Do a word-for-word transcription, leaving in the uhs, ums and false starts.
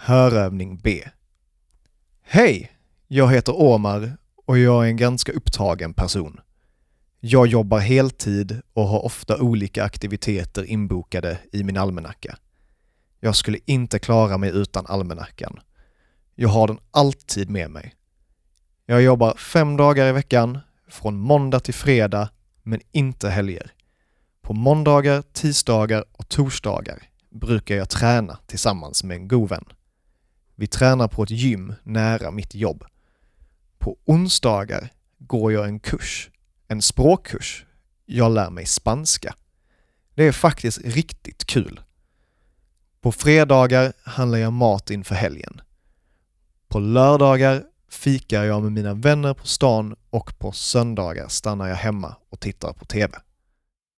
Hörövning B. Hej, jag heter Omar och jag är en ganska upptagen person. Jag jobbar heltid och har ofta olika aktiviteter inbokade i min almanacka. Jag skulle inte klara mig utan almanackan. Jag har den alltid med mig. Jag jobbar fem dagar i veckan, från måndag till fredag, men inte helger. På måndagar, tisdagar och torsdagar brukar jag träna tillsammans med en god vän. Vi tränar på ett gym nära mitt jobb. På onsdagar går jag en kurs, en språkkurs. Jag lär mig spanska. Det är faktiskt riktigt kul. På fredagar handlar jag mat inför helgen. På lördagar fikar jag med mina vänner på stan och på söndagar stannar jag hemma och tittar på tv.